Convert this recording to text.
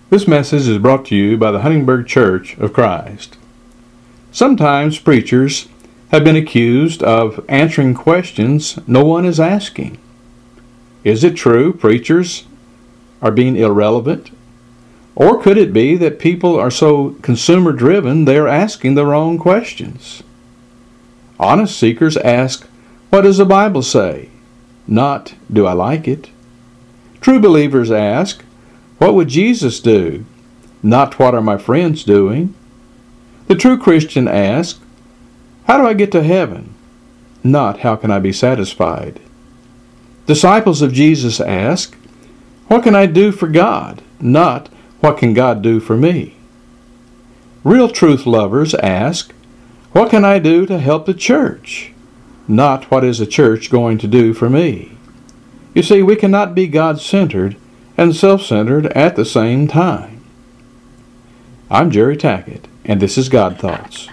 This message is brought to you by the Huntingburg Church of Christ. Sometimes preachers have been accused of answering questions no one is asking. Is it true preachers are being irrelevant? Or could it be that people are so consumer-driven they are asking the wrong questions? Honest seekers ask, "What does the Bible say?" Not, "Do I like it?" True believers ask, "What would Jesus do?" Not, "What are my friends doing?" The true Christian asks, "How do I get to heaven?" Not, "How can I be satisfied?" Disciples of Jesus ask, "What can I do for God?" Not, "What can God do for me?" Real truth lovers ask, "What can I do to help the church?" Not, "What is the church going to do for me?" You see, we cannot be God-centered and self-centered at the same time. I'm Jerry Tackett, and this is God Thoughts.